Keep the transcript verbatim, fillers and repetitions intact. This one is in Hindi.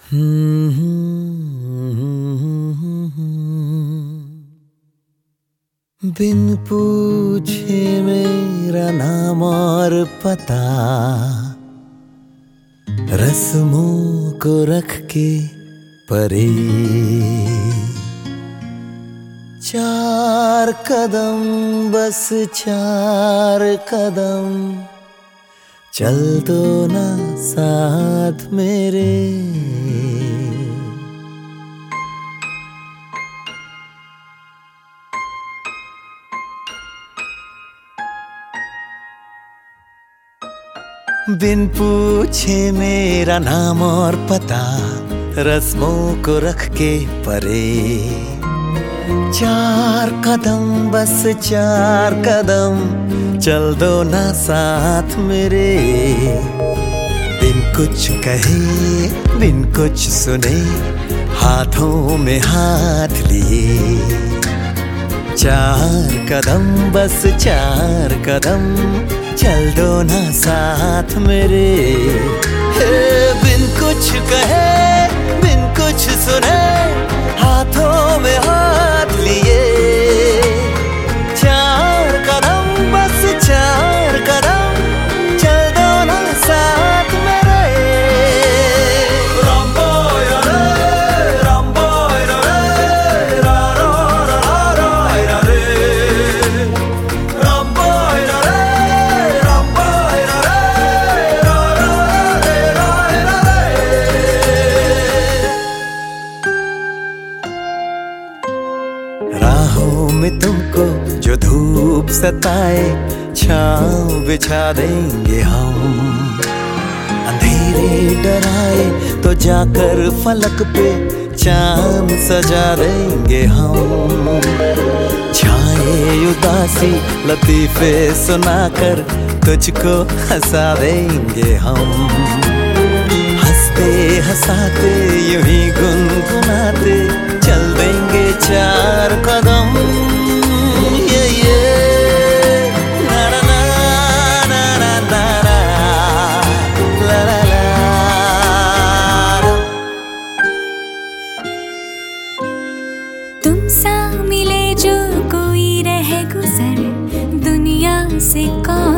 बिन पूछे मेरा नाम और पता, रस्मों को रख के परे, चार कदम बस चार कदम चल दो ना साथ मेरे। बिन पूछे मेरा नाम और पता, रस्मों को रख के परे, चार कदम बस चार कदम चल दो ना साथ मेरे। बिन कुछ कहे बिन कुछ सुने, हाथों में हाथ लिए, चार कदम बस चार कदम चल दो ना साथ मेरे। हे बिन कुछ कहे बिन कुछ सुने, हाथों में हाथ लिए, चार कदम बस चार कदम चल दो ना साथ मेरे। राम बोय रे राम बोय रे रा रा रा रा रे, राम बोय रे राम बोय रे रा रा रा रे। राहों में तुमको जो धूप सताए, छाँव बिछा देंगे हम, अंधेरे डराए तो जाकर फलक पे चांद सजा देंगे हम। छाए उदासी लतीफे सुनाकर तुझको हंसा देंगे हम, हंसते हंसाते यूं ही गुनगुनाते चल देंगे चार कदम। ये ये ना ना ना ना ना ना ला ला ला। तुम सा मिले जो कोई रह गुजर, दुनिया से कौन